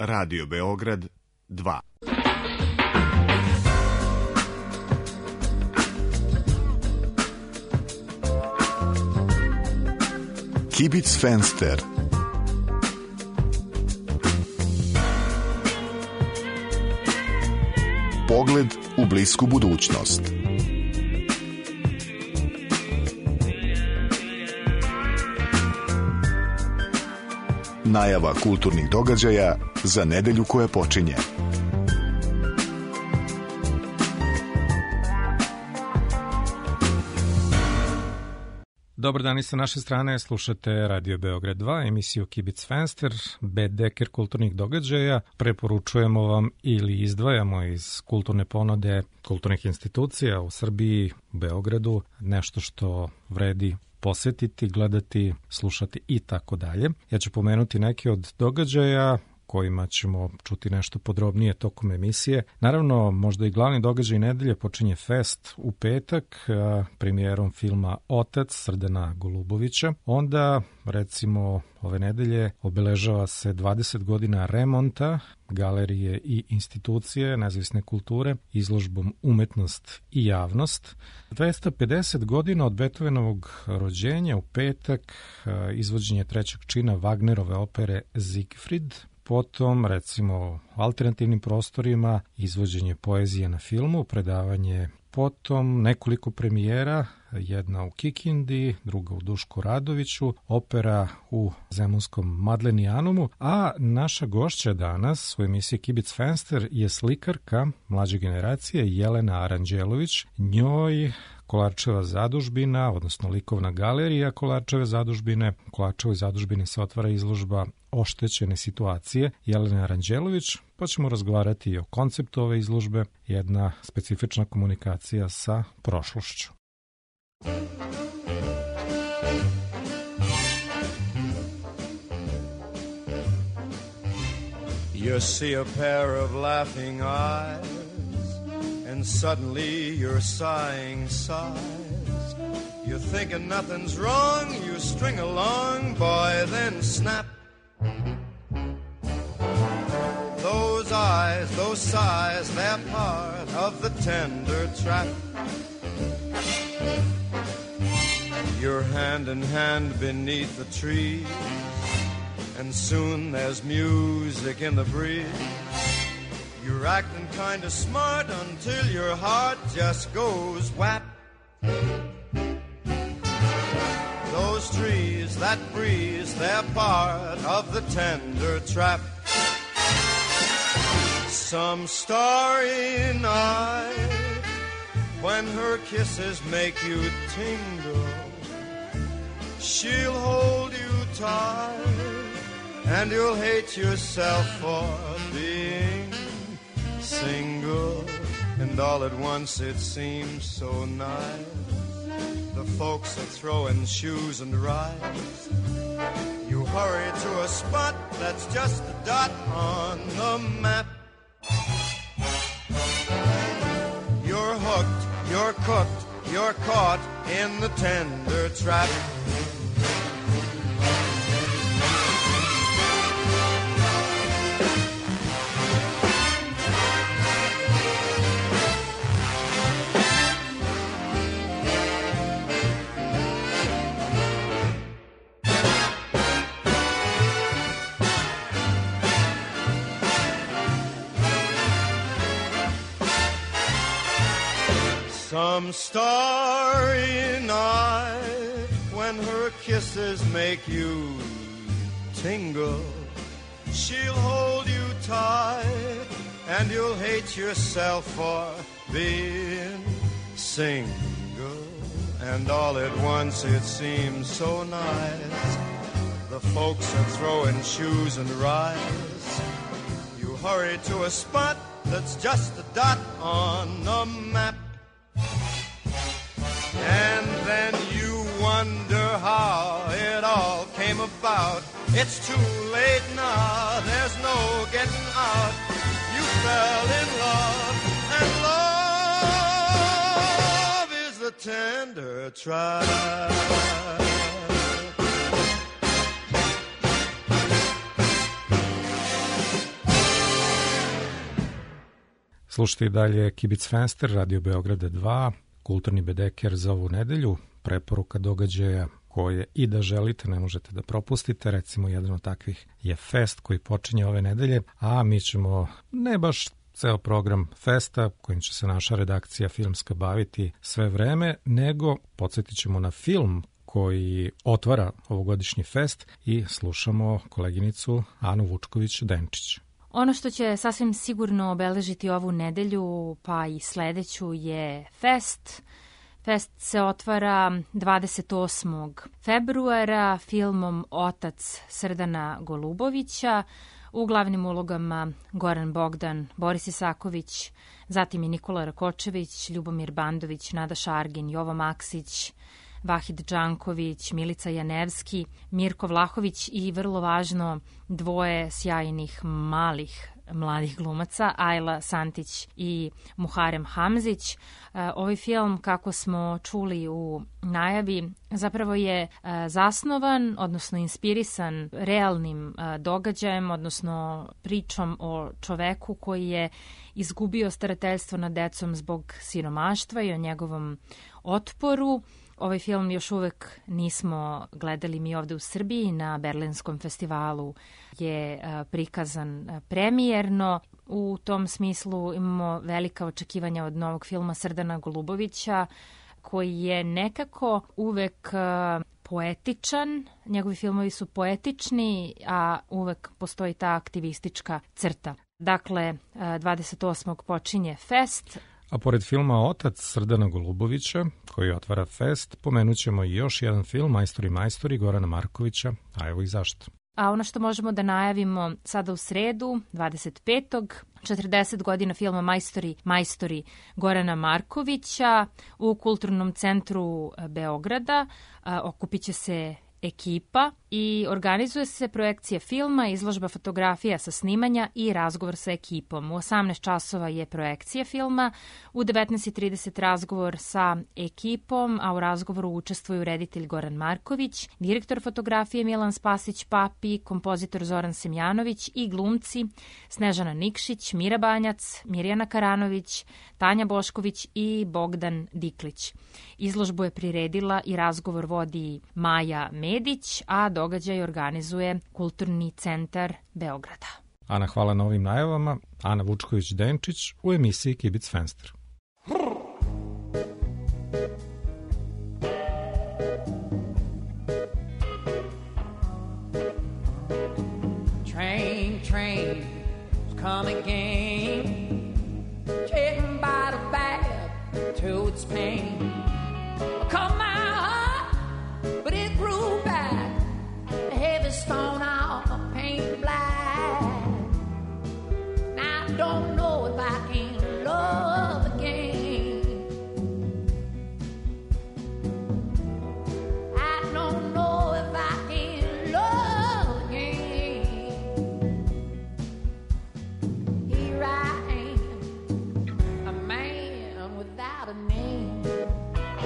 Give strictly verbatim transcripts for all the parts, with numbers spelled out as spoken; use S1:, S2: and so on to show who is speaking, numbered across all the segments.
S1: Radio Beograd dva. Kibic Fenster. Pogled u blisku budućnost. Najava kulturnih događaja za nedelju koja počinje.
S2: Dobar dan i sa naše strane, slušate Radio Beograd dva, emisiju Kibic Fenster, bedeker kulturnih događaja. Preporučujemo vam ili izdvajamo iz kulturne ponude kulturnih institucija u Srbiji, u Beogradu, nešto što vredi posetiti, gledati, slušati i tako dalje. Ja ću pomenuti neke od događaja kojima ćemo čuti nešto podrobnije tokom emisije. Naravno, možda i glavni događaj nedelje počinje fest u petak premijerom filma Otac Srdana Golubovića. Onda, recimo, ove nedelje obeležava se dvadeset godina remonta galerije i institucije nezavisne kulture izložbom Umetnost i javnost. dvesta pedeset godina od Beethovenovog rođenja u petak izvođenje trećeg čina Wagnerove opere Siegfried. Potom, recimo, u alternativnim prostorima izvođenje poezije na filmu, predavanje, potom nekoliko premijera, jedna u Kikindi, druga u Dušku Radoviću, opera u zemunskom Madlenijanumu, a naša gošća danas u emisiji Kibic Fenster je slikarka mlađe generacije Jelena Aranđelović. Njoj Kolarčeva zadužbina, odnosno likovna galerija Kolarčeve zadužbine. Kolarčevoj zadužbini se otvara izložba Oštećene situacije Jelene Aranđelović, pa ćemo razgovarati i o konceptu ove izložbe, jedna specifična komunikacija sa prošlošću.
S3: You see a pair of laughing eyes, and suddenly you're sighing sighs. You're thinking nothing's wrong, you string along, boy, then snap. Those eyes, those sighs, they're part of the tender trap. You're hand in hand beneath the trees, and soon there's music in the breeze. You're acting kind of smart until your heart just goes whap. Those trees, that breeze, they're part of the tender trap. Some starry night, when her kisses make you tingle, she'll hold you tight, and you'll hate yourself for being single. And all at once it seems so nice. The folks are throwing shoes and rides. You hurry to a spot that's just a dot on the map. You're hooked, you're cooked, you're caught in the tender trap. Some starry night, when her kisses make you tingle, she'll hold you tight, and you'll hate yourself for being single. And all at once it seems so nice. The folks are throwing shoes and rides. You hurry to a spot that's just a dot on the map. And then you wonder how it all came about. It's too late now, there's no getting out. You fell in love, and love is the tender trap.
S2: Slušajte i dalje Kibic Fenster, Radio Beograda dva, kulturni bedeker za ovu nedelju, preporuka događaja koje i da želite ne možete da propustite. Recimo, jedan od takvih je fest koji počinje ove nedelje, a mi ćemo ne baš ceo program festa kojim će se naša redakcija filmska baviti sve vreme, nego podsjetit ćemo na film koji otvara ovogodišnji fest i slušamo koleginicu Anu Vučković-Denčić.
S4: Ono što će sasvim sigurno obeležiti ovu nedelju, pa i sledeću, je fest. Fest se otvara dvadeset osmog februara filmom Otac Srdana Golubovića, u glavnim ulogama Goran Bogdan, Boris Isaković, zatim i Nikola Rakočević, Ljubomir Bandović, Nada Šargin, Jovo Maksić, Vahid Đanković, Milica Janevski, Mirko Vlahović i vrlo važno dvoje sjajnih malih mladih glumaca, Ajla Santić i Muharem Hamzić. Ovaj film, kako smo čuli u najavi, zapravo je zasnovan, odnosno inspirisan realnim događajem, odnosno pričom o čoveku koji je izgubio starateljstvo nad decom zbog siromaštva i o njegovom otporu. Ovaj film još uvek nismo gledali mi ovde u Srbiji, na Berlinskom festivalu je prikazan premijerno. U tom smislu imamo velika očekivanja od novog filma Srdana Golubovića, koji je nekako uvek poetičan. Njegovi filmovi su poetični, a uvek postoji ta aktivistička crta. Dakle, dvadeset osmog počinje fest.
S2: A pored filma Otac Srdana Golubovića, koji otvara fest, pomenut ćemo i još jedan film, Majstori majstori, Gorana Markovića, a evo i zašto.
S4: A ono što možemo da najavimo sada u sredu, dvadeset petog četrdeset godina filma Majstori majstori Gorana Markovića u Kulturnom centru Beograda. Okupit će se ekipa i organizuje se projekcija filma, izložba fotografija sa snimanja i razgovor sa ekipom. U osamnaest časova je projekcija filma, u devetnaest i trideset razgovor sa ekipom, a u razgovoru učestvuju reditelj Goran Marković, direktor fotografije Milan Spasić Papi, kompozitor Zoran Semjanović i glumci Snežana Nikšić, Mira Banjac, Mirjana Karanović, Tanja Bošković i Bogdan Diklić. Izložbu je priredila i razgovor vodi Maja Medić, a događaj organizuje Kulturni centar Beograda.
S2: Ana, hvala na ovim najavama. Ana Vučković-Denčić u emisiji Kibic Fenster.
S5: Train, train, come again, taken by the bad to its pain. Come out, but it grew back, the heavy stone out, paint black. Now I don't know if I can love again. I don't know if I can love again. Here I am, a man without a name.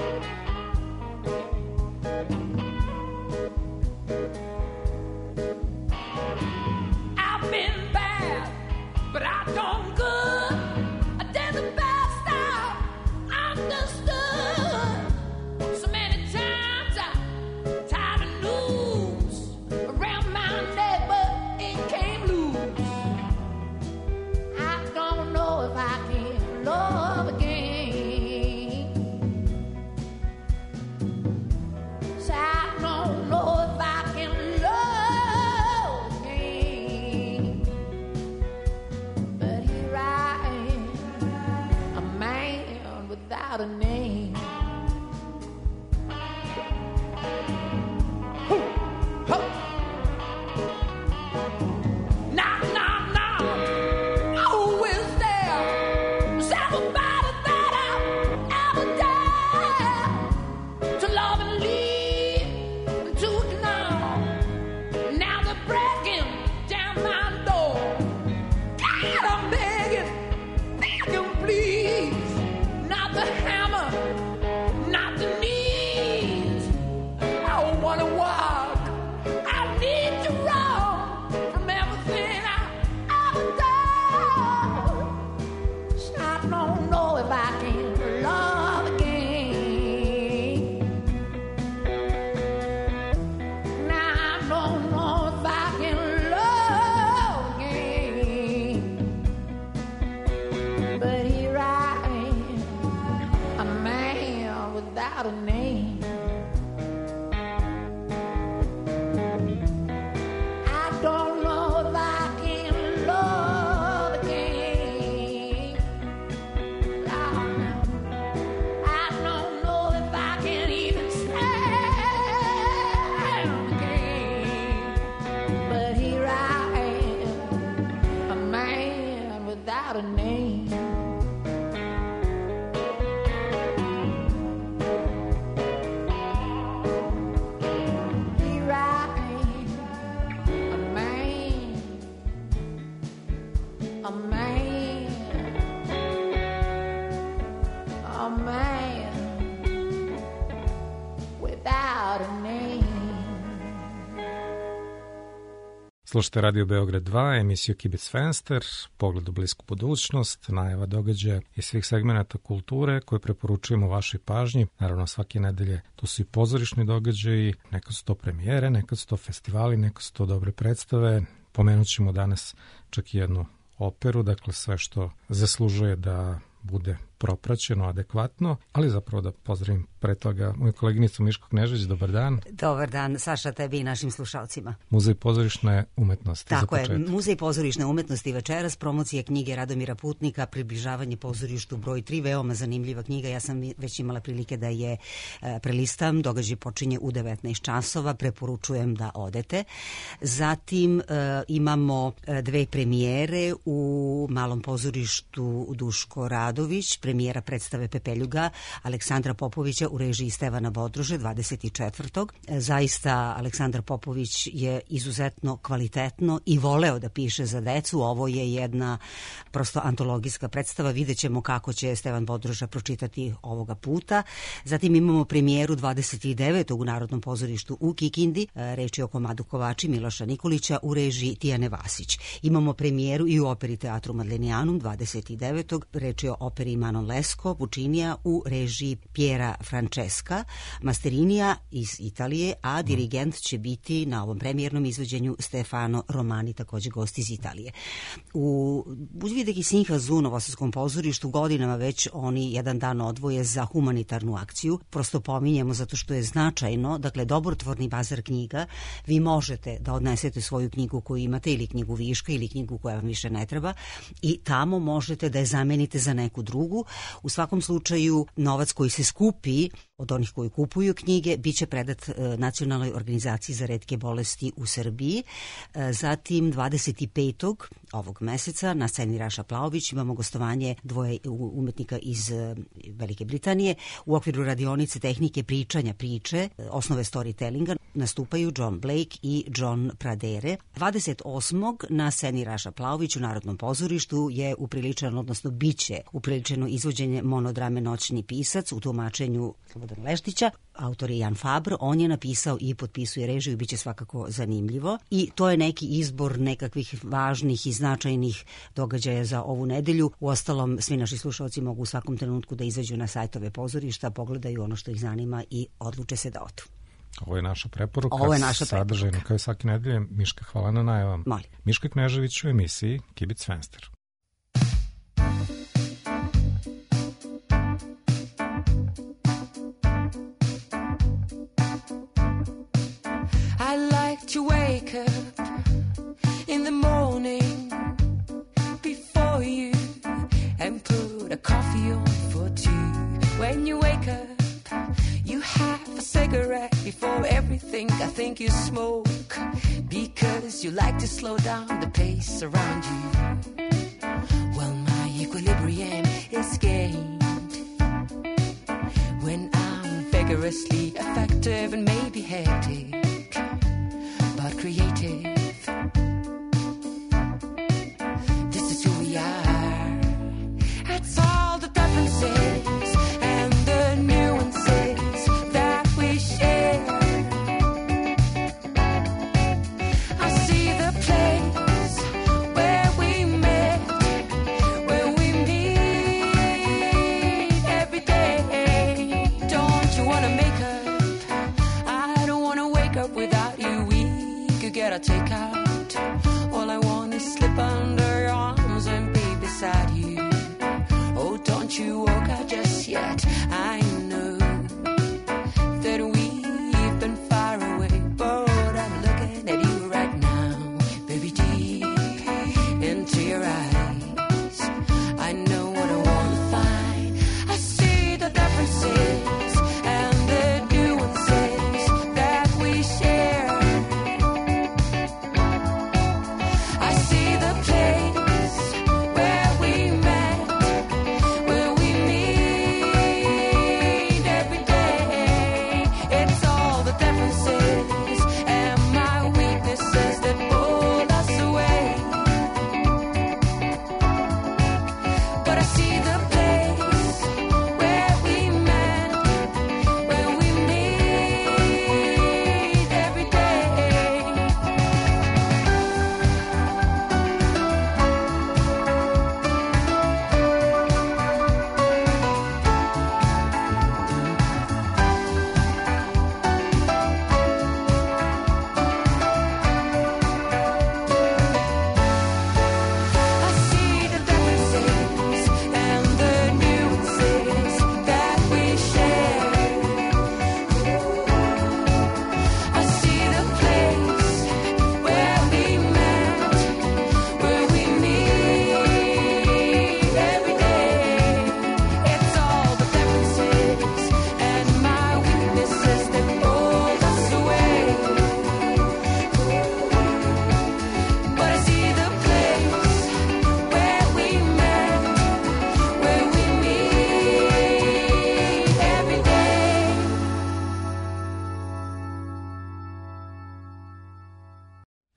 S5: without a name. Here I am, a man, a man, a man without a name.
S2: Slušajte Radio Beograd dva, emisiju Kibic Fenster, pogled u blisku budućnost, najava događaja i svih segmenata kulture koje preporučujemo vašoj pažnji. Naravno, svake nedelje to su i pozorišni događaji, nekad su to premijere, nekad su to festivali, nekad su to dobre predstave. Pomenut ćemo danas čak i jednu operu, dakle sve što zaslužuje da bude propraćeno, adekvatno, ali zapravo da pozdravim pre toga moju koleginicu Miško Knežević. Dobar dan.
S6: Dobar dan, Saša, tebi i našim slušalcima.
S2: Muzej pozorišne umetnosti.
S6: Tako je, Muzej pozorišne umetnosti večeras, promocija knjige Radomira Putnika, Približavanje pozorištu broj tri, veoma zanimljiva knjiga, ja sam već imala prilike da je e, prelistam, događaj počinje u devetnaest časova, preporučujem da odete. Zatim e, imamo dve premijere u Malom pozorištu Duško Radović, premijera predstave Pepeljuga Aleksandra Popovića u režiji Stevana Bodrože dvadeset četvrtog Zaista Aleksandar Popović je izuzetno kvalitetno i voleo da piše za decu. Ovo je jedna prosto antologijska predstava. Vidjet ćemo kako će Stevan Bodroža pročitati ovoga puta. Zatim imamo premijeru dvadeset devetog u Narodnom pozorištu u Kikindi. Reč je o komadu Kovači Miloša Nikolića u režiji Tijane Vasić. Imamo premijeru i u operi Teatru Madlenijanum dvadeset devetog Reč je o operi Manon Lescaut Puccinija u režiji Piera Francesca Masterinija iz Italije, a dirigent će biti na ovom premijernom izvođenju Stefano Romani, takođe gost iz Italije. U Budvideki Sinhazu u Novosadskom pozorištu godinama već oni jedan dan odvoje za humanitarnu akciju. Prosto pominjemo zato što je značajno, dakle dobrotvorni bazar knjiga, vi možete da odnesete svoju knjigu koju imate ili knjigu viška ili knjigu koja vam više ne treba i tamo možete da je zamenite za neku drugu. U svakom slučaju novac koji se skupi od onih koji kupuju knjige biće predat e, Nacionalnoj organizaciji za retke bolesti u Srbiji. E, zatim dvadeset petog ovog meseca na sceni Raša Plaović imamo gostovanje dvoje umetnika iz e, Velike Britanije. U okviru radionice tehnike pričanja priče, e, osnove storytellinga, nastupaju John Blake i John Pradere. dvadeset osmog na sceni Raša Plaović u Narodnom pozorištu je upriličeno, odnosno biće upriličeno izvođenje monodrame Noćni pisac u tumačenju Slobodana Leštića. Autor je Jan Fabr, on je napisao i potpisuje režiju i bit će svakako zanimljivo. I to je neki izbor nekakvih važnih i značajnih događaja za ovu nedelju. Uostalom, svi naši slušalci mogu u svakom trenutku da izađu na sajtove pozorišta, pogledaju ono što ih zanima i odluče se da odu.
S2: Ovo je naša preporuka.
S6: Ovo je naša
S2: sadržajno
S6: preporuka.
S2: kao i svake nedelje. Miška, hvala na najavam.
S6: Molim.
S2: Miška Knežević u emisiji Kibic Fenster.
S5: I like to wake up in the morning before you and put a coffee on for two. When you wake up, you have a cigarette before everything. I think you smoke because you like to slow down the pace around you. Well, my equilibrium is gained when I'm vigorously effective and maybe hectic, but creative. This is who we are. That's all the differences and the nuances that we share. I see the place where we met, where we meet every day. Don't you wanna make up? I don't wanna wake up without you. We could get a takeout. All I want is slip under your arms and be beside you. Oh, don't you walk out just yet. I know that we've been far away, but I'm looking at you right now, baby, deep into your eyes. I know what I want to find. I see the differences and the nuances that we share. I see the place where we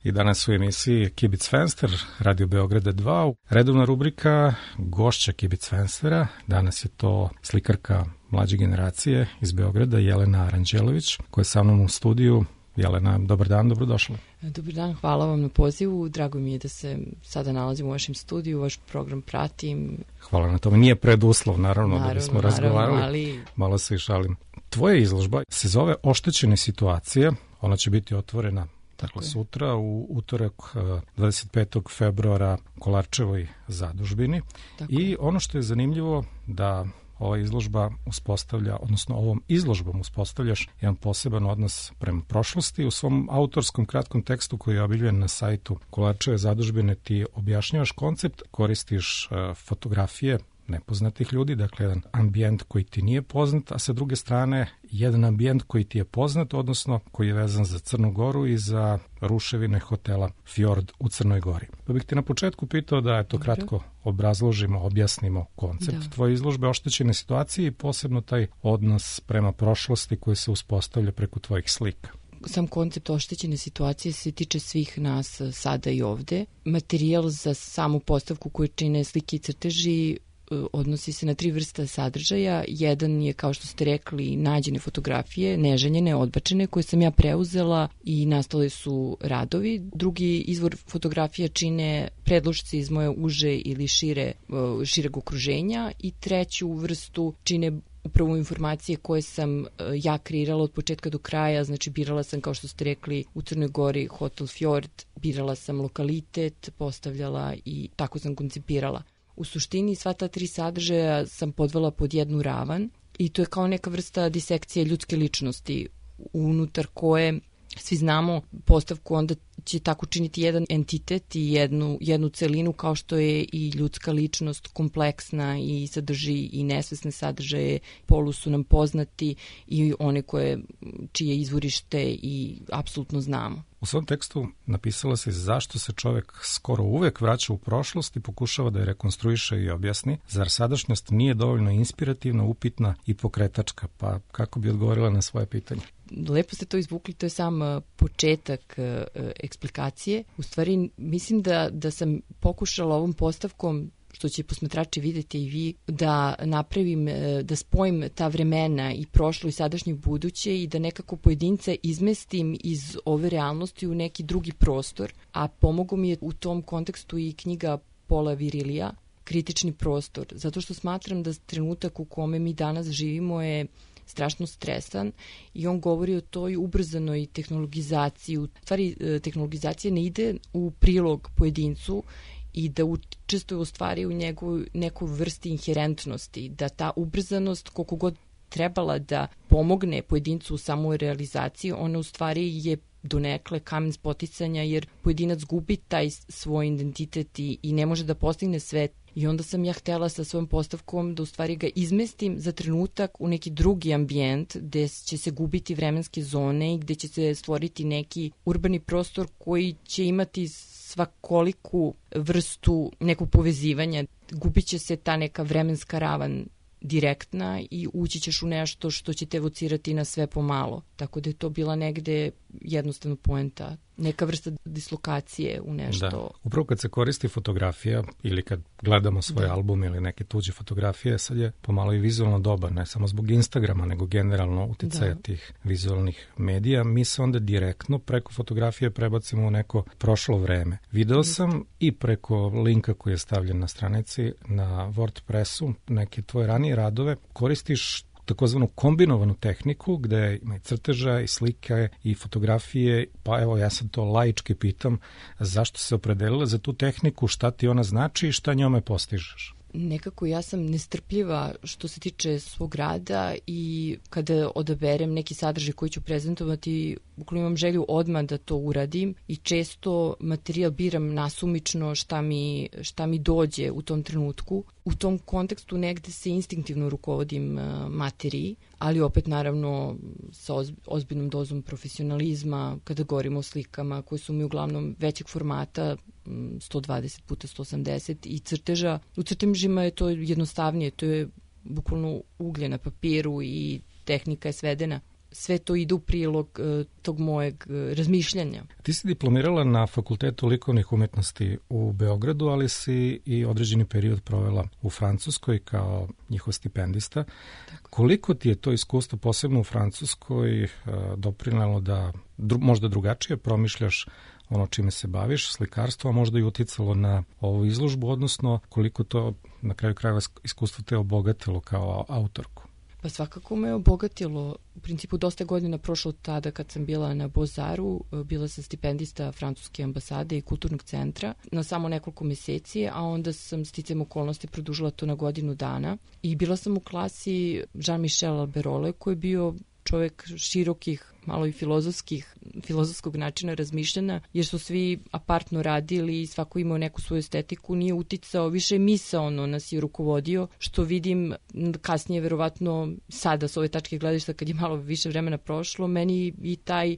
S2: i danas u emisiji Kibic Fenster, Radio Beograda dva, redovna rubrika gošća Kibic Fenstera. Danas je to slikarka mlađe generacije iz Beograda, Jelena Aranđelović, koja je sa mnom u studiju. Jelena, dobar dan, dobrodošla.
S7: Dobar dan, hvala vam na pozivu. Drago mi je da se sada nalazim u vašem studiju, vaš program pratim.
S2: Hvala na tome. Nije preduslov, naravno, naravno da bismo razgovarali.
S7: Naravno, ali...
S2: Malo se i šalim. Tvoja izložba se zove Oštećene situacije. Ona će biti otvorena dakle, sutra u utorak dvadeset petog februara Kolarčevoj zadužbini. Tako. I ono što je zanimljivo da ova izložba uspostavlja, odnosno ovom izložbom uspostavljaš jedan poseban odnos prema prošlosti. U svom autorskom kratkom tekstu koji je objavljen na sajtu Kolarčeve zadužbine ti objašnjavaš koncept, koristiš uh, fotografije nepoznatih ljudi, dakle jedan ambijent koji ti nije poznat, a sa druge strane jedan ambijent koji ti je poznat, odnosno koji je vezan za Crnu Goru i za ruševine hotela Fjord u Crnoj Gori. Pa bih ti na početku pitao da eto kratko obrazložimo, objasnimo koncept da. Tvoje izložbe Oštećene situacije i posebno taj odnos prema prošlosti koji se uspostavlja preko tvojih slika.
S7: Sam koncept oštećene situacije se tiče svih nas sada i ovde. Materijal za samu postavku koju čine slike i crteži odnosi se na tri vrsta sadržaja. Jedan je, kao što ste rekli, nađene fotografije, neželjene, odbačene, koje sam ja preuzela i nastale su radovi. Drugi izvor fotografija čine predlošci iz moje uže ili šire, šireg okruženja i treću vrstu čine upravo informacije koje sam ja kreirala od početka do kraja, znači birala sam, kao što ste rekli, u Crnoj Gori Hotel Fjord, birala sam lokalitet, postavljala i tako sam koncipirala. U suštini sva ta tri sadržaja sam podvela pod jednu ravan i to je kao neka vrsta disekcije ljudske ličnosti unutar koje svi znamo postavku onda će tako činiti jedan entitet i jednu, jednu celinu kao što je i ljudska ličnost kompleksna i sadrži i nesvesne sadržaje, polu su nam poznati i one koje, čije izvorište i apsolutno znamo.
S2: U svom tekstu napisala se zašto se čovek skoro uvek vraća u prošlost i pokušava da je rekonstruiše i objasni. Zar sadašnjost nije dovoljno inspirativna, upitna i pokretačka? Pa kako bi odgovorila na svoje pitanje?
S7: Lepo ste to izvukli, to je sam početak e, eksplikacije. U stvari, mislim da, da sam pokušala ovom postavkom, što će posmatrači vidjeti i vi, da napravim, da spojim ta vremena i prošlo i sadašnje buduće i da nekako pojedince izmestim iz ove realnosti u neki drugi prostor, a pomogu mi je u tom kontekstu i knjiga Paula Virilija, Kritični prostor, zato što smatram da trenutak u kome mi danas živimo je strašno stresan i on govori o toj ubrzanoj tehnologizaciji. U stvari, tehnologizacija ne ide u prilog pojedincu i da učestvuje u stvari u njegovoj nekoj vrsti inherentnosti, da ta ubrzanost koliko god trebala da pomogne pojedincu u samoj realizaciji, ona u stvari je donekle kamen spoticanja jer pojedinac gubi taj svoj identitet i, i ne može da postigne sve. I onda sam ja htela sa svojom postavkom da u stvari ga izmestim za trenutak u neki drugi ambijent gde će se gubiti vremenske zone i gde će se stvoriti neki urbani prostor koji će imati svakoliku vrstu nekog povezivanja. Gubit će se ta neka vremenska ravan direktna i ući ćeš u nešto što će te evocirati na sve pomalo. Tako da je to bila negde jednostavno poenta, neka vrsta dislokacije u nešto.
S2: Da. Upravo kad se koristi fotografija ili kad gledamo svoj da. album ili neke tuđe fotografije, sad je pomalo i vizualno doba, ne samo zbog Instagrama, nego generalno uticaja da. tih vizualnih medija. Mi se onda direktno preko fotografije prebacimo u neko prošlo vreme. Video sam i preko linka koji je stavljen na stranici na WordPressu neke tvoje ranije radove, koristiš takozvanu kombinovanu tehniku gde ima i crteža i slike i fotografije, pa evo ja sad to laički pitam zašto se opredelila za tu tehniku, šta ti ona znači i šta njome postižeš?
S7: Nekako ja sam nestrpljiva što se tiče svog rada i kada odaberem neki sadržaj koji ću prezentovati, ukoliko imam želju odmah da to uradim i često materijal biram nasumično šta mi, šta mi dođe u tom trenutku. U tom kontekstu negde se instinktivno rukovodim materiji, ali opet naravno sa ozbiljnom dozom profesionalizma kada govorimo o slikama koje su mi uglavnom većeg formata, sto dvadeset puta sto osamdeset i crteža. U crtežima je to jednostavnije, to je bukvalno uglje na papiru i tehnika je svedena. sve to ide u prilog uh, tog mojeg uh, razmišljanja.
S2: Ti si diplomirala na Fakultetu likovnih umetnosti u Beogradu, ali si i određeni period provela u Francuskoj kao njihov stipendista. Tako. Koliko ti je to iskustvo, posebno u Francuskoj, uh, doprinelo da dru, možda drugačije promišljaš ono čime se baviš, slikarstvo, a možda i uticalo na ovu izložbu, odnosno koliko to na kraju krajeva iskustvo te obogatilo kao autorku?
S7: Pa svakako me obogatilo. U principu dosta godina prošlo tada kad sam bila na Bozaru, bila sam stipendista Francuske ambasade i kulturnog centra na samo nekoliko meseci, a onda sam sticajem okolnosti produžila to na godinu dana i bila sam u klasi Jean-Michel Alberole koji je bio čovjek širokih, malo i filozofskih, filozofskog načina razmišljanja, jer su svi apartno radili i svako imao neku svoju estetiku, nije uticao, više misaono nas je rukovodio, što vidim kasnije, verovatno sada s ove tačke gledišta, kad je malo više vremena prošlo, meni i taj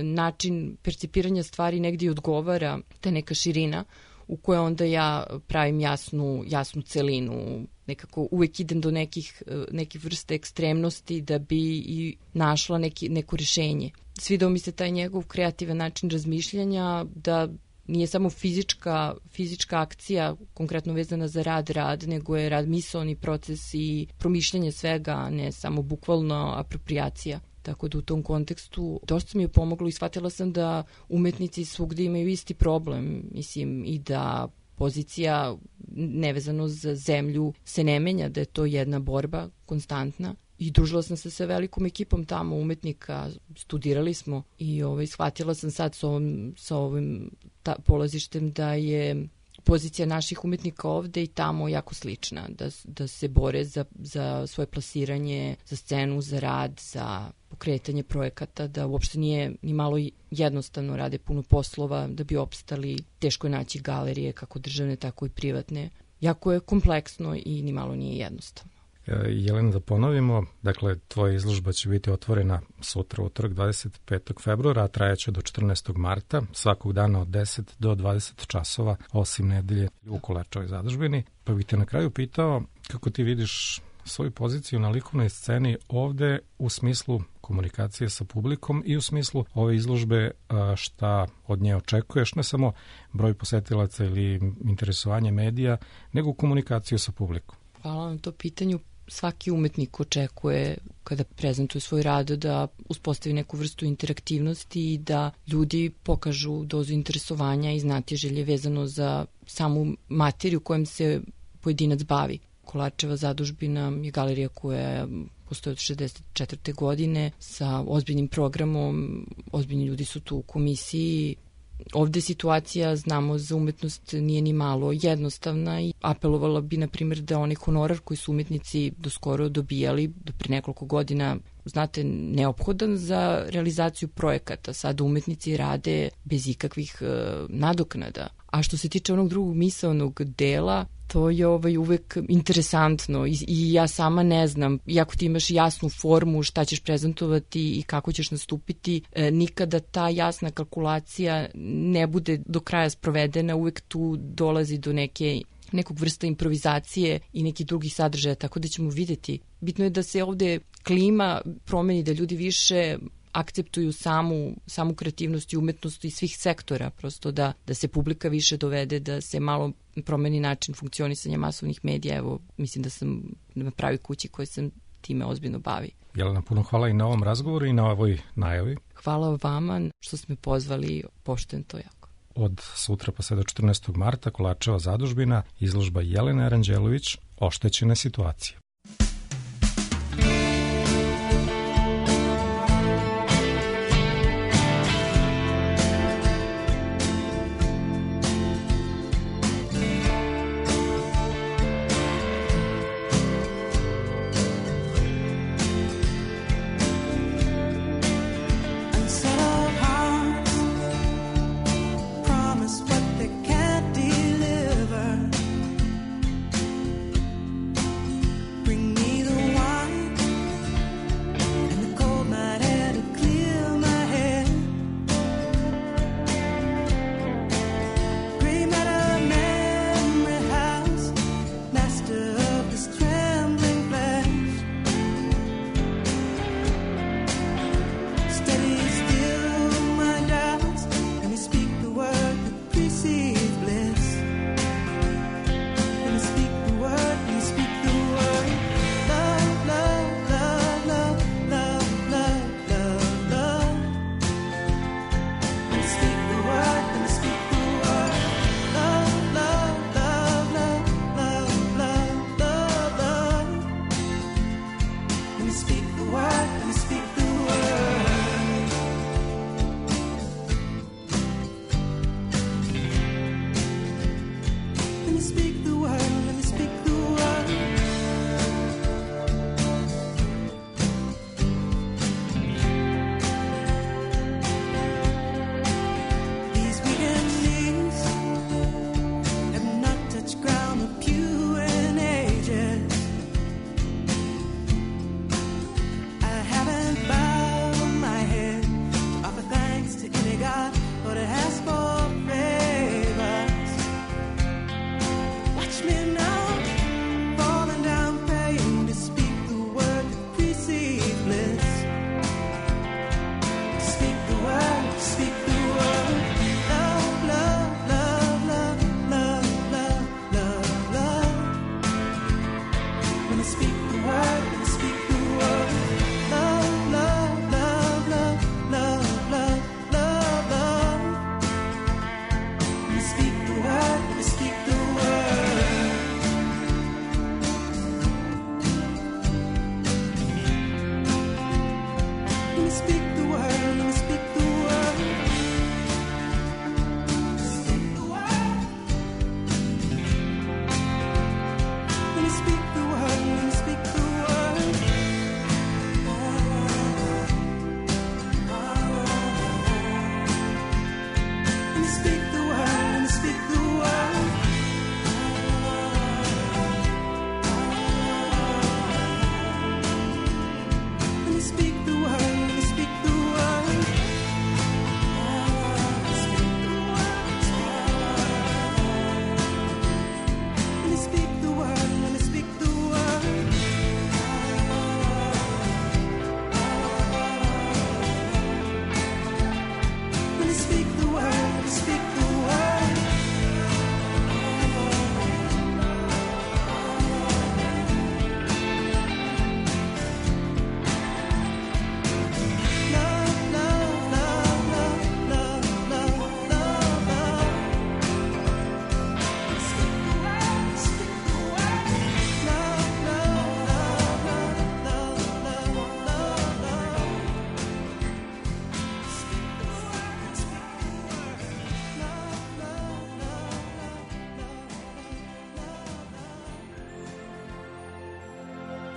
S7: način percipiranja stvari negdje odgovara, ta neka širina, u kojoj onda ja pravim jasnu, jasnu celinu, nekako uvek idem do nekih, nekih vrste ekstremnosti da bi i našla neki, neko rješenje. Svidao mi se taj njegov kreativan način razmišljanja, da nije samo fizička, fizička akcija konkretno vezana za rad, rad, nego je rad misaoni proces i promišljanje svega, ne samo bukvalno apropriacija. Tako da u tom kontekstu dosta mi je pomoglo i shvatila sam da umetnici svugdje imaju isti problem, mislim, i da pozicija nevezano za zemlju se ne menja, da je to jedna borba konstantna. I družila sam se sa velikom ekipom tamo umetnika, studirali smo i ovaj, shvatila sam sad sa ovim, sa ovim ta, polazištem da je pozicija naših umetnika ovde i tamo jako slična, da, da se bore za, za svoje plasiranje, za scenu, za rad, za pokretanje projekata, da uopšte nije ni malo jednostavno, rade puno poslova da bi opstali, teško je naći galerije kako državne, tako i privatne. Jako je kompleksno i ni malo nije jednostavno.
S2: Jelena, da ponovimo, dakle, tvoja izložba će biti otvorena sutra, utorak dvadeset petog februara, a trajaće do četrnaestog marta, svakog dana od deset do dvadeset časova, osim nedelje u Kolarčevoj zadužbini. Pa bih te na kraju pitao kako ti vidiš svoju poziciju na likovnoj sceni ovde u smislu komunikacije sa publikom i u smislu ove izložbe, šta od nje očekuješ, ne samo broj posetilaca ili interesovanje medija, nego komunikaciju sa publikom.
S7: Hvala na to pitanju. Svaki umetnik očekuje kada prezentuje svoj rad da uspostavi neku vrstu interaktivnosti i da ljudi pokažu dozu interesovanja i znatiželje vezano za samu materiju kojom se pojedinac bavi. Kolarčeva zadužbina je galerija koja postoji od šezdeset četvrte godine sa ozbiljnim programom, ozbiljni ljudi su tu u komisiji. Ovde situacija, znamo, za umetnost nije ni malo jednostavna i apelovala bi, na primjer, da onaj honorar koji su umetnici doskoro dobijali, do pre nekoliko godina, znate, neophodan za realizaciju projekata. Sada umetnici rade bez ikakvih uh, nadoknada. A što se tiče onog drugog misaonog dela, to je ovaj uvek interesantno i, i ja sama ne znam, iako ti imaš jasnu formu šta ćeš prezentovati i kako ćeš nastupiti, e, nikada ta jasna kalkulacija ne bude do kraja sprovedena, uvek tu dolazi do neke nekog vrsta improvizacije i nekih drugih sadržaja, tako da ćemo vidjeti. Bitno je da se ovde klima promeni, da ljudi više akceptuju samu, samu kreativnost i umetnost iz svih sektora, prosto da, da se publika više dovede, da se malo promeni način funkcionisanja masovnih medija. Evo, mislim da sam na pravi kući koji sam time ozbiljno bavi.
S2: Jelena, puno hvala i na ovom razgovoru i na ovoj najavi.
S7: Hvala vama što ste me pozvali, poštujem to jako.
S2: Od sutra pa sve do četrnaestog marta Kolarčeva zadužbina, izložba Jelene Aranđelović, Oštećene situacije.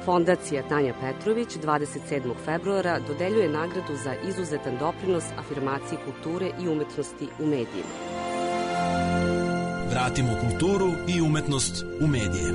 S8: Fondacija Tanja Petrović dvadeset sedmog februara dodeljuje nagradu za izuzetan doprinos afirmaciji kulture i umetnosti u medijima.
S9: Vratimo kulturu i umetnost u medije.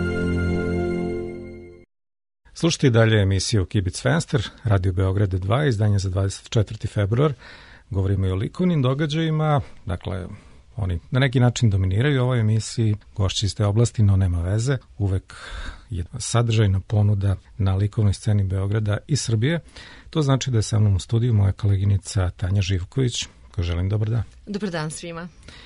S2: Slušajte i dalje emisiju Kibic Fenster, Radio Beograd dva, izdanje za dvadeset četvrti februar. Govorimo i o likovnim događajima, dakle, oni na neki način dominiraju u ovoj emisiji, gošći iz te oblasti, no nema veze, uvek je sadržajna ponuda na likovnoj sceni Beograda i Srbije. To znači da je sa mnom u studiju moja koleginica Tanja Živković, koja želim dobar dan.
S10: Dobar dan svima.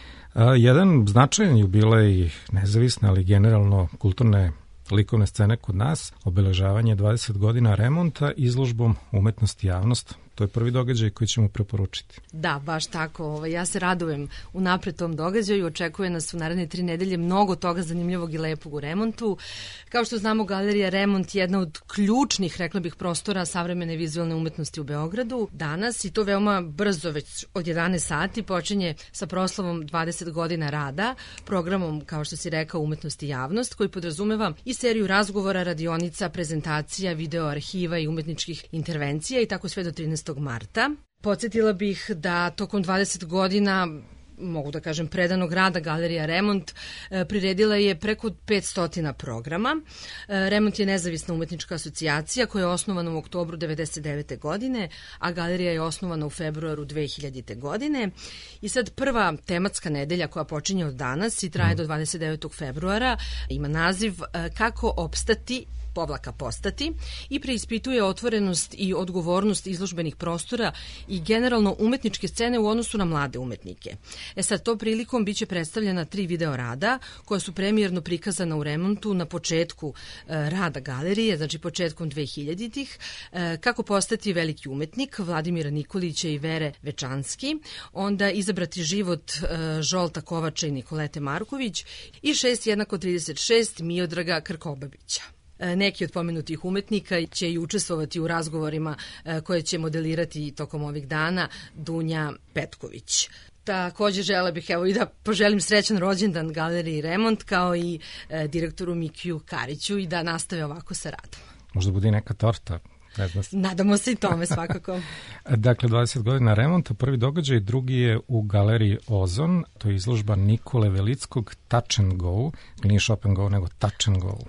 S2: Jedan značajan jubilej nezavisne, ali generalno kulturne likovne scene kod nas, obeležavanje dvadeset godina remonta izložbom Umetnost i javnost. To je prvi događaj koji ćemo preporučiti.
S10: Da, baš tako. Ja se radujem unapred tom događaju. Očekuje nas u naredne tri nedelje mnogo toga zanimljivog i lepog u remontu. Kao što znamo, Galerija Remont je jedna od ključnih, rekla bih, prostora savremene vizualne umetnosti u Beogradu. Danas, i to veoma brzo, već od jedanaest sati, počinje sa proslavom dvadeset godina rada, programom, kao što si rekao, Umetnost i javnost, koji podrazumeva i seriju razgovora, radionica, prezentacija, video arhiva i umetničkih intervencija i tako sve do trinaestog marta. Podsjetila bih da tokom dvadeset godina, mogu da kažem, predanog rada Galerija Remont priredila je preko petsto programa. Remont je nezavisna umetnička asocijacija koja je osnovana u oktobru devedeset devete godine, a Galerija je osnovana u februaru dve hiljadite godine. I sad prva tematska nedelja koja počinje od danas i traje do dvadeset devetog februara ima naziv Kako opstati povlaka postati i preispituje otvorenost i odgovornost izložbenih prostora i generalno umetničke scene u odnosu na mlade umetnike. E sad, to prilikom biće predstavljena tri video rada koja su premijerno prikazana u remontu na početku e, rada galerije, znači početkom dve hiljaditih. E, kako postati veliki umetnik Vladimira Nikolića i Vere Večanski, onda Izabrati život e, Žolta Kovača i Nikolete Marković i šest jednako trideset šest Miodraga Krkobabića. Neki od pomenutih umetnika će i učestvovati u razgovorima koje će modelirati tokom ovih dana Dunja Petković. Također žele bih evo i da poželim srećan rođendan Galeriji Remont kao i e, direktoru Mikiju Kariću i da nastave ovako sa radom.
S2: Možda bude neka torta.
S10: Nadamo se i tome svakako.
S2: Dakle, dvadeset godina remonta, prvi događaj, drugi je u Galeriji Ozon, to je izložba Nikole Velickog Touch and Go, nije Shop and Go, nego Touch and Go.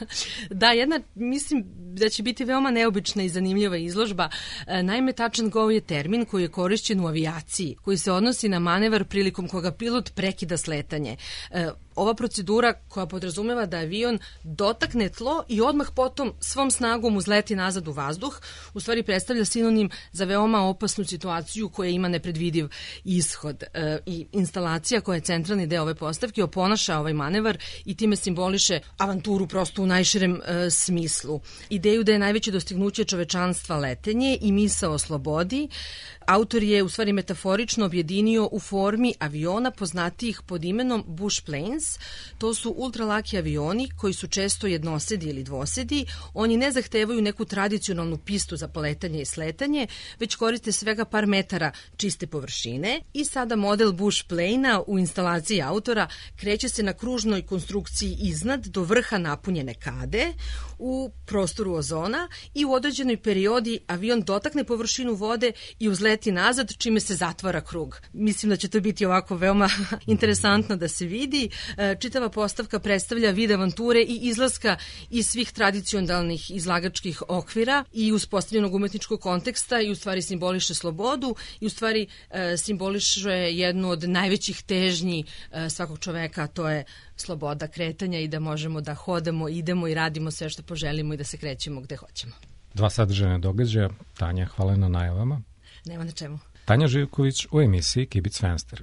S10: Da, jedna, mislim da će biti veoma neobična i zanimljiva izložba. Naime, Touch and Go je termin koji je korišćen u avijaciji, koji se odnosi na manevar prilikom koga pilot prekida sletanje. Ova procedura koja podrazumeva da avion dotakne tlo i odmah potom svom snagom uzleti nazad u vazduh, u stvari predstavlja sinonim za veoma opasnu situaciju koja ima nepredvidiv ishod. E, I instalacija koja je centralni deo ove postavke oponaša ovaj manevar i time simboliše avanturu prosto u najširem e, smislu. Ideju da je najveće dostignuće čovečanstva letenje i misao o slobodi, autor je u stvari metaforično objedinio u formi aviona poznatijih pod imenom Bush Planes. To su ultralaki avioni koji su često jednosedi ili dvosedi. Oni ne zahtevaju neku tradicionalnu pistu za poletanje i sletanje, već koriste svega par metara čiste površine. I sada model Bush Plane-a u instalaciji autora kreće se na kružnoj konstrukciji iznad do vrha napunjene kade u prostoru ozona i u određenoj periodi avion dotakne površinu vode i uzleti nazad, čime se zatvara krug. Mislim da će to biti ovako veoma interesantno da se vidi. Čitava postavka predstavlja vid avanture i izlaska iz svih tradicionalnih izlagačkih okvira i uspostavljenog umetničkog konteksta i u stvari simboliše slobodu i u stvari e, simboliše jednu od najvećih težnji e, svakog čoveka, a to je sloboda kretanja i da možemo da hodamo, idemo i radimo sve što poželimo i da se krećemo gde hoćemo.
S2: Dva sadržajna događaja. Tanja, hvala na najavama.
S10: Nema na čemu.
S2: Tanja Živković u emisiji Kibic Fenster.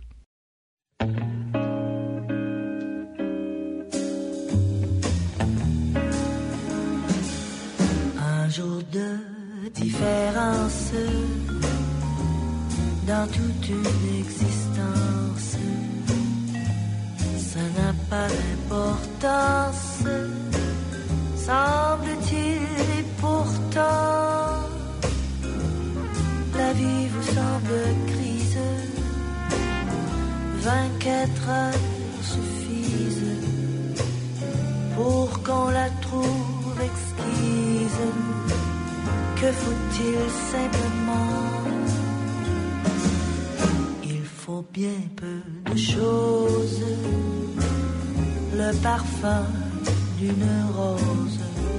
S11: Un jour de différence dans toute une existence, ça n'a pas d'importance, semble-t-il, et pourtant la vie vous semble grise, vingt-quatre heures suffisent pour qu'on la trouve exquise. faut-il simplement? Il faut bien peu de choses, le parfum d'une rose,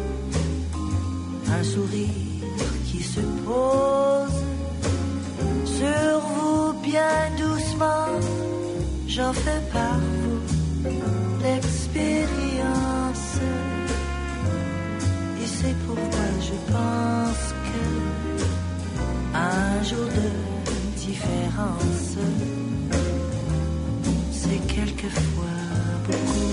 S11: un sourire qui se pose sur vous bien doucement. J'en fais par vous l'expérience, et c'est pourquoi je pense que un jour de différence, c'est quelquefois beaucoup.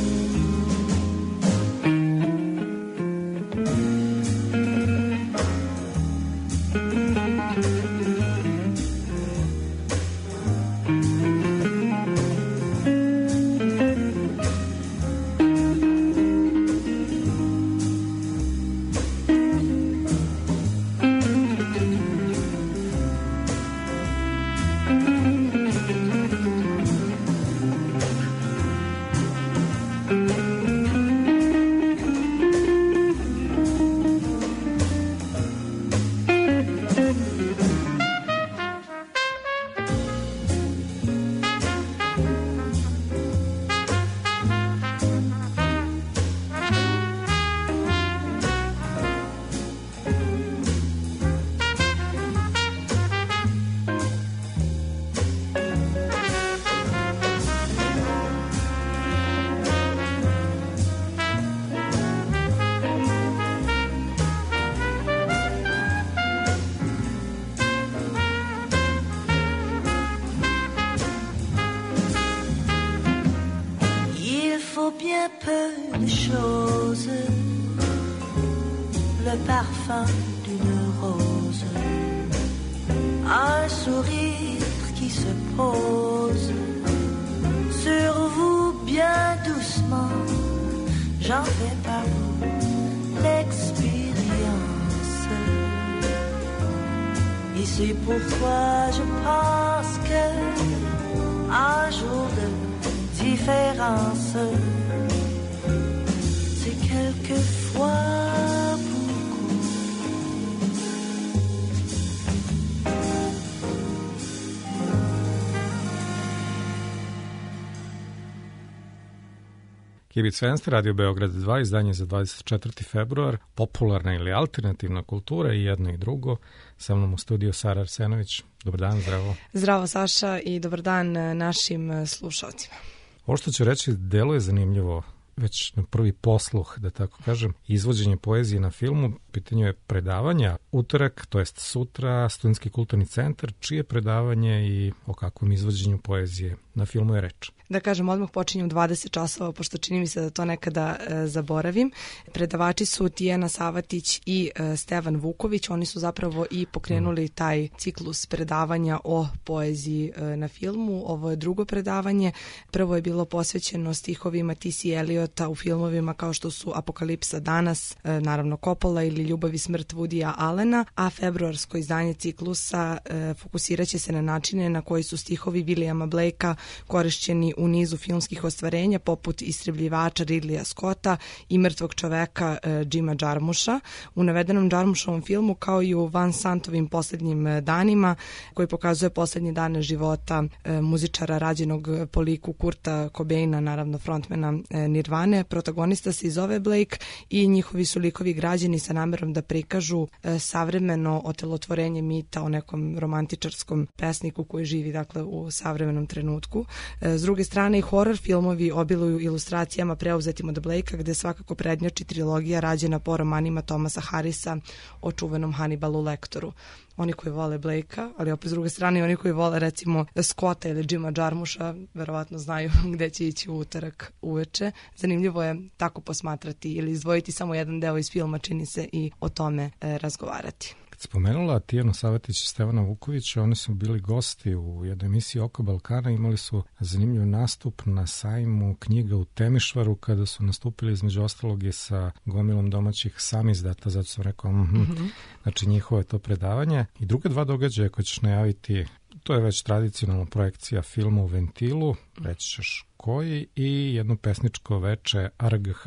S2: Kibic Fenster, Radio Beograd dva, izdanje za dvadeset četvrti februar, popularna ili alternativna kultura i jedno i drugo. Sa mnom u studiju Sara Arsenović. Dobar dan, zdravo.
S12: Zdravo Saša i dobar dan našim slušalcima.
S2: Ovo što ću reći deluje zanimljivo, već na prvi posluh, da tako kažem, izvođenje poezije na filmu. Pitanje je predavanja utorak, to jest sutra, Studentski kulturni centar, čije predavanje i o kakvom izvođenju poezije na filmu je reč.
S12: Da kažem, odmah počinjem u dvadeset časova, pošto čini mi se da to nekada e, zaboravim. Predavači su Tijana Savatić i e, Stevan Vuković. Oni su zapravo i pokrenuli taj ciklus predavanja o poeziji e, na filmu. Ovo je drugo predavanje. Prvo je bilo posvećeno stihovima T C Eliota u filmovima kao što su Apokalipsa danas, e, naravno Coppola ili Ljubav i smrt Woodya Allena, a februarsko izdanje ciklusa e, fokusirat će se na načine na koji su stihovi Williama Blakea korišćeni u nizu filmskih ostvarenja poput Istrebljivača Ridleya Scotta i Mrtvog čoveka e, Jima Jarmusha. U navedenom Jarmushovom filmu kao i u Van Santovim posljednjim danima, koji pokazuje posljednje dane života e, muzičara rađenog po liku Kurta Cobaina, naravno frontmana e, Nirvane, protagonista se i zove Blake i njihovi su likovi građeni sa namerom da prikažu e, savremeno otelotvorenje mita o nekom romantičarskom pesniku koji živi dakle u savremenom trenutku. E, s druge strane i horror filmovi obiluju ilustracijama preuzetim od Blakea, gde svakako prednjači trilogija rađena po romanima Thomasa Harrisa o čuvenom Hannibalu Lecteru. Oni koji vole Blakea, ali opet s druge strane oni koji vole recimo Scotta ili Jima Jarmusha, verovatno znaju gde će ići u utorak uveče. Zanimljivo je tako posmatrati ili izdvojiti samo jedan deo iz filma, čini se, i o tome e, razgovarati.
S2: Spomenula Tijanu Savatić i Stevana Vukovića, oni su bili gosti u jednoj emisiji Oko Balkana, imali su zanimljiv nastup na sajmu knjiga u Temišvaru kada su nastupili između ostalog i sa gomilom domaćih samizdata, zato sam rekao, mm-hmm. Mm-hmm. Znači njihovo je to predavanje. I druga dva događaja koje ćeš najaviti, to je već tradicionalna projekcija filma u Ventilu, reći ćeš koji, i jedno pesničko veče R G H.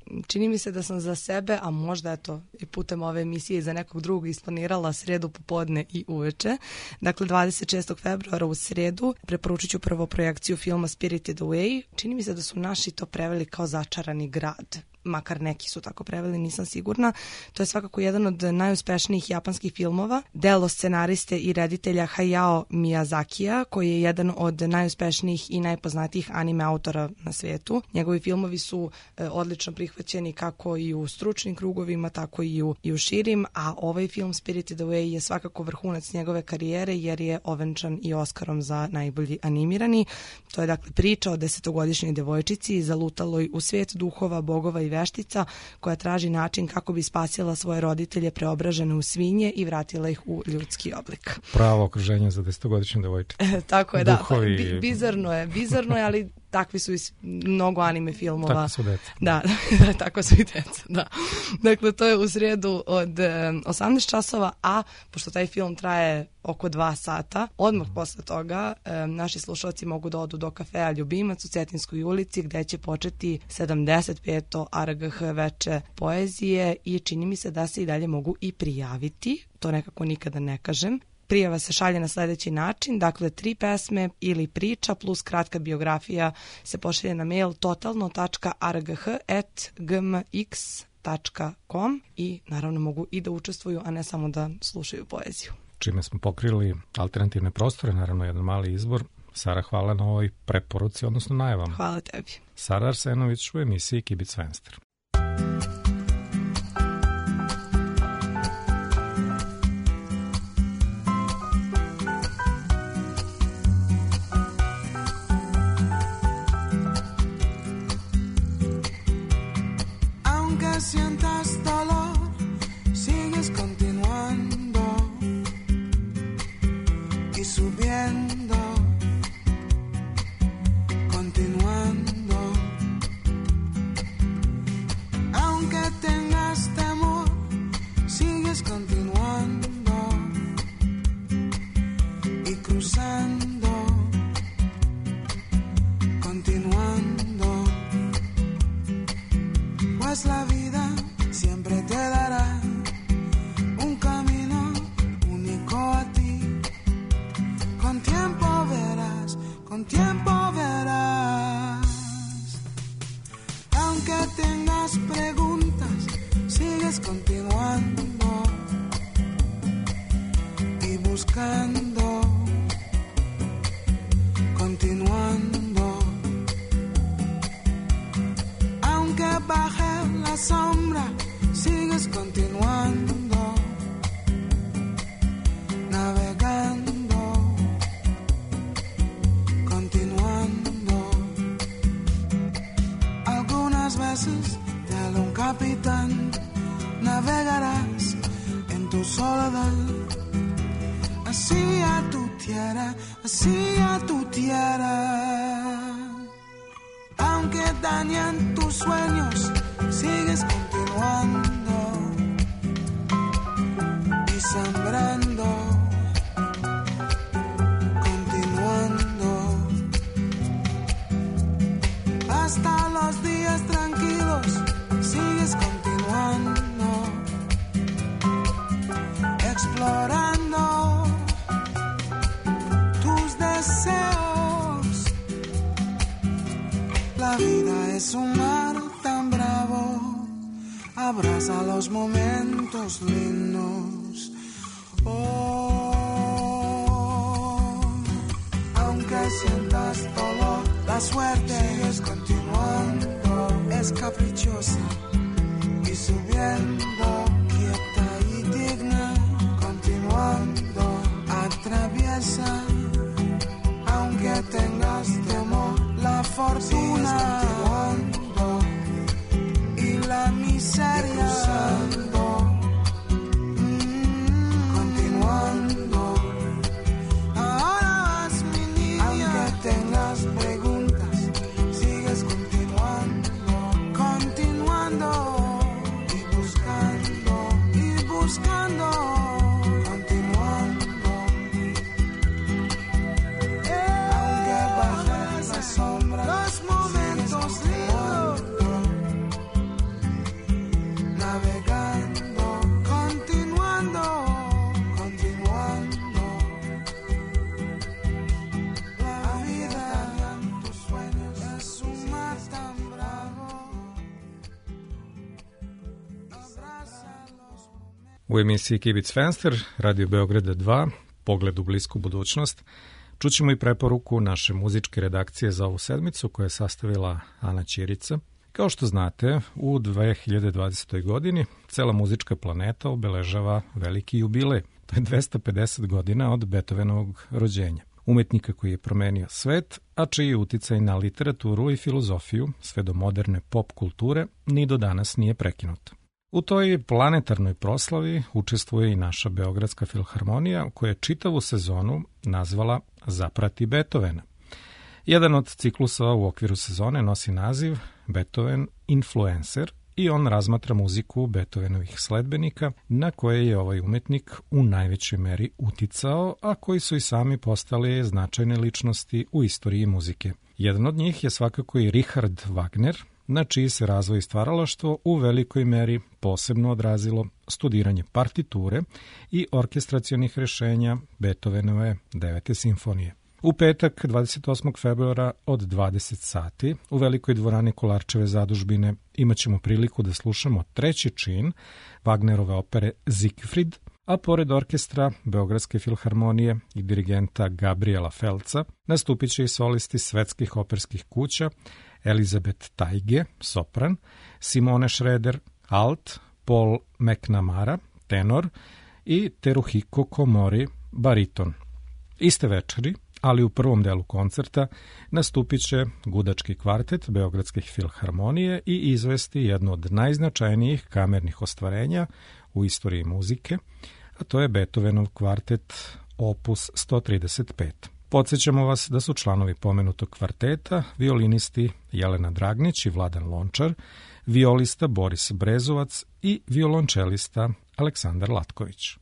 S12: čini mi se da sam za sebe, a možda eto i putem ove emisije i za nekog drugog isplanirala sredu popodne i uveče. Dakle, dvadeset šestog februara u sredu preporučit ću prvo projekciju filma Spirited Away. Čini mi se da su naši to preveli kao Začarani grad. Makar neki su tako preveli, nisam sigurna. To je svakako jedan od najuspešnijih japanskih filmova, delo scenariste i reditelja Hayao Miyazakija, koji je jedan od najuspešnijih i najpoznatijih anime autora na svijetu. Njegovi filmovi su e, odlično prihvaćeni kako i u stručnim krugovima, tako i u, i u širim, a ovaj film Spirited Away je svakako vrhunac njegove karijere jer je ovenčan i Oskarom za najbolji animirani. To je dakle priča o desetogodišnjoj devojčici zalutaloj u svijet duhova, bogova i veštica koja traži način kako bi spasila svoje roditelje preobražene u svinje i vratila ih u ljudski oblik.
S2: Pravo okruženje za desetogodišnju devojčicu.
S12: E, tako je, da.
S2: Duhovi...
S12: Bi, bizarno je, bizarno je, ali takvi su i mnogo anime filmova.
S2: Tako su deca.
S12: Da, da, tako su i deca, da. Dakle, to je u srijedu od um, osamnaest časova, a pošto taj film traje oko dva sata, odmah posle toga um, naši slušalci mogu da odu do kafea Ljubimac u Cetinskoj ulici gde će početi sedamdeset peto R G H veče poezije i čini mi se da se i dalje mogu i prijaviti, to nekako nikada ne kažem. Prijava se šalje na sljedeći način, dakle tri pesme ili priča plus kratka biografija se pošalje na mail totalno tačka r g h at g m x tačka com i naravno mogu i da učestvuju, a ne samo da slušaju poeziju.
S2: Čime smo pokrili alternativne prostore, naravno jedan mali izbor. Sara, hvala na ovoj preporuci, odnosno najavama.
S12: Hvala tebi.
S2: Sara Arsenović u emisiji Kibic Fenster.
S13: Sientas dolor, sigues continuando y subiendo, continuando. Aunque tengas temor, sigues continuando y cruzando, continuando. Pues la vida siempre te dará un camino único a ti. Con tiempo verás, con tiempo verás. Aunque tengas preguntas, sigues continuando y buscando, continuando. Aunque baje la sombra, sigues continuando, navegando, continuando. Algunas veces te habla un capitán, navegarás en tu soledad, así a tu tierra, así a tu tierra. Aunque dañan tus sueños, sigues continuando y sembrando, continuando. Hasta los días tranquilos, sigues continuando, explorando tus deseos. La vida es un mar tan bravo, abraza los momentos lindos. Oh, aunque sientas dolor, la suerte sigues continuando, es caprichosa y subiendo, quieta y digna, continuando, atraviesa, aunque tengas temor, la fortuna continuando y la miseria mm, continuando. Ahora vas, mi niña, aunque tengas preguntas, sigues continuando, continuando y buscando y buscando. Los momentos lindos,
S2: U emisiji Kibic Fenster, Radio Beograda dva, Pogled u blisku budućnost, čućemo i preporuku naše muzičke redakcije za ovu sedmicu koju je sastavila Ana Ćirica. Kao što znate, u dve hiljade dvadesetoj. godini cela muzička planeta obeležava veliki jubilej. To je dvesta pedeset godina od Beethovenovog rođenja. Umetnika koji je promenio svet, a čiji je uticaj na literaturu i filozofiju, sve do moderne pop kulture, ni do danas nije prekinut. U toj planetarnoj proslavi učestvuje i naša Beogradska filharmonija, koja je čitavu sezonu nazvala Zaprati Beethovena. Jedan od ciklusa u okviru sezone nosi naziv Beethoven Influencer i on razmatra muziku Beethovenovih sledbenika na koje je ovaj umetnik u najvećoj meri uticao, a koji su i sami postali značajne ličnosti u istoriji muzike. Jedan od njih je svakako i Richard Wagner, na čiji se razvoj i stvaralaštvo u velikoj meri posebno odrazilo studiranje partiture i orkestracionih rešenja Beethovenove devete simfonije. U petak, dvadeset osmog februara od dvadeset sati, u velikoj dvorani Kolarčeve zadužbine imat ćemo priliku da slušamo treći čin Wagnerove opere Siegfried, a pored orkestra Beogradske filharmonije i dirigenta Gabriela Felca nastupit će i solisti svetskih operskih kuća Elizabeth Taige, sopran, Simone Schroeder, alt, Paul McNamara, tenor i Teruhiko Komori, bariton. Iste večeri, ali u prvom delu koncerta, nastupit će gudački kvartet Beogradske filharmonije i izvesti jedno od najznačajnijih kamernih ostvarenja u istoriji muzike, a to je Beethovenov kvartet opus sto trideset pet. Podsjećamo vas da su članovi pomenutog kvarteta violinisti Jelena Dragnić i Vladan Lončar, violista Boris Brezovac i violončelista Aleksandar Latković.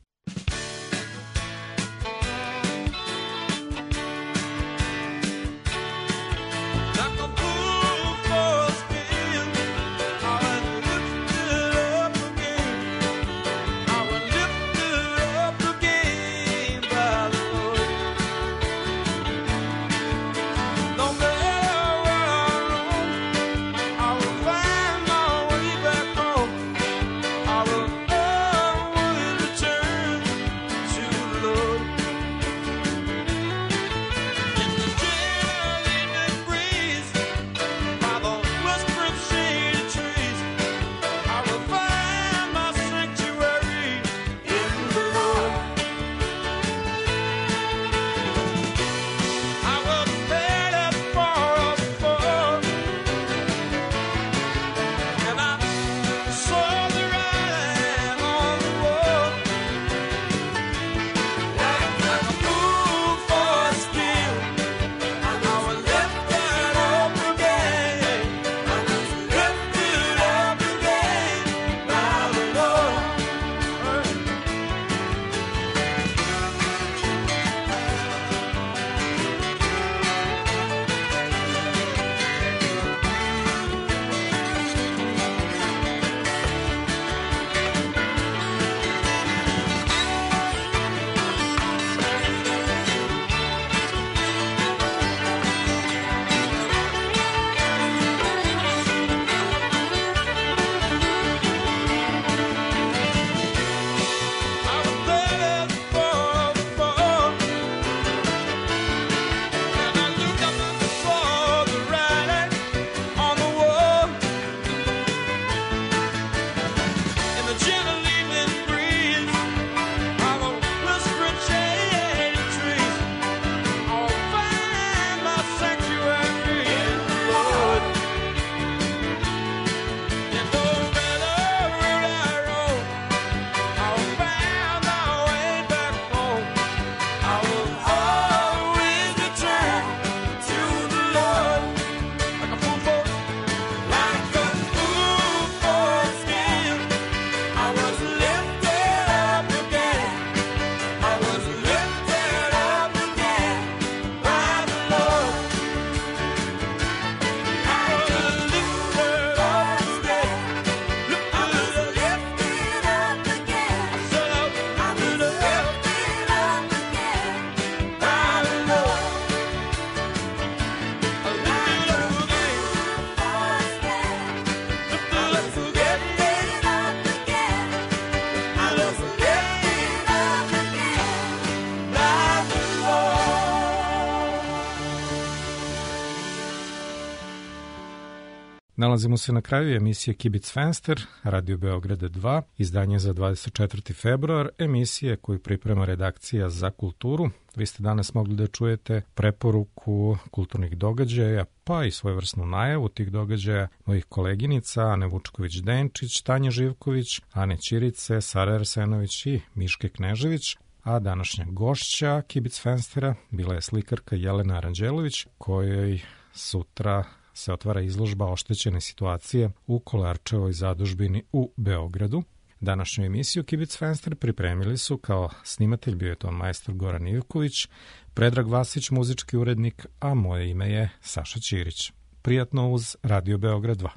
S3: Turn
S2: Nalazimo se na kraju emisije Kibic Fenster, Radio Beograda dva, izdanje za dvadeset četvrti februar, emisije koju priprema redakcija za kulturu. Vi ste danas mogli da čujete preporuku kulturnih događaja, pa i svojevrsnu najavu tih događaja mojih koleginica Ane Vučković-Denčić, Tanje Živković, Ane Ćirice, Sara Arsenović i Miške Knežević. A današnja gošća Kibic Fenstera bila je slikarka Jelena Aranđelović, kojoj sutra se otvara izložba oštećene situacije u Kolarčevoj zadužbini u Beogradu. Današnju emisiju Kibic Fenster pripremili su kao snimatelj bio je ton majstor Goran Ivković, Predrag Vasić muzički urednik, a moje ime je Saša Ćirić. Prijatno uz Radio Beograd dva.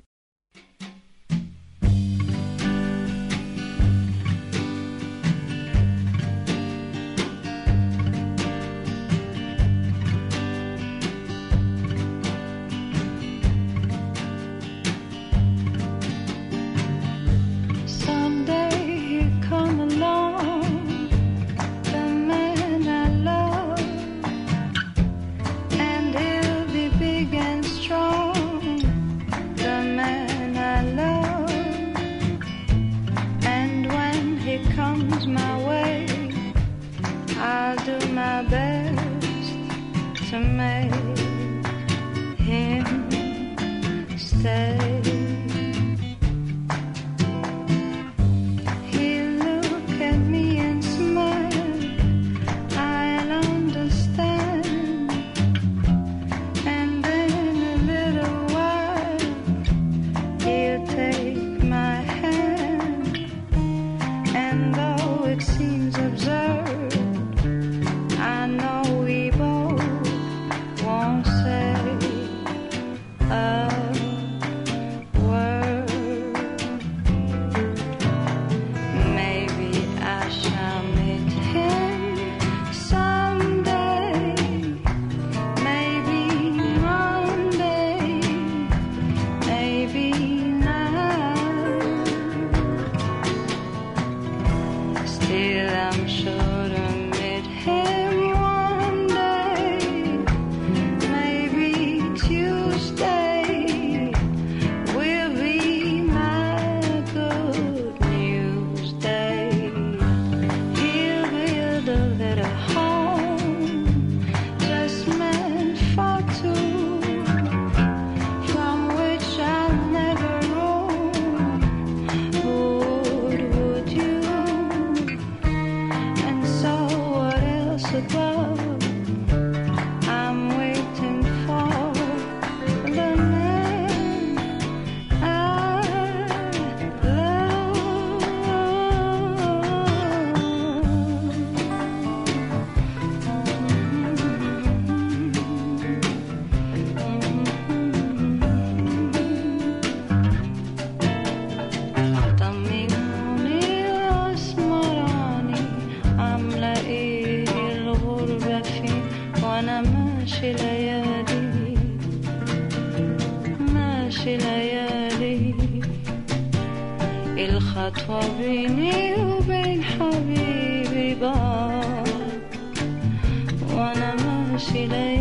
S11: الخطوة بيني وبين حبيبي بعد وأنا ماشي ليالي